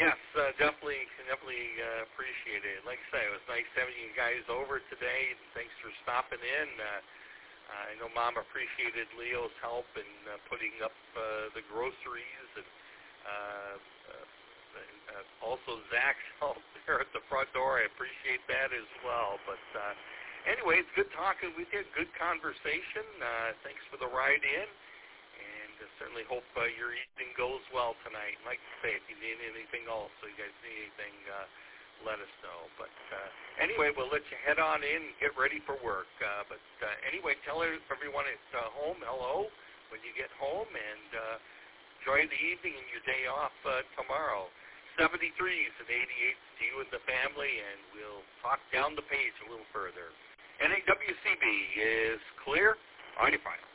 Yes, definitely appreciate it. Like I say, it was nice having you guys over today. Thanks for stopping in. I know Mom appreciated Leo's help in putting up the groceries, and also Zach's help there at the front door. I appreciate that as well. But anyway, it's good talking with you. Good conversation. Thanks for the ride in. And certainly hope your evening goes well tonight. Like I say, if you need anything else, so you guys need anything, let us know. But anyway, we'll let you head on in and get ready for work. But anyway, tell everyone at home hello when you get home, and enjoy the evening and your day off tomorrow. 73s and 88s to you and the family, and we'll talk down the page a little further. NAWCB is clear on your file.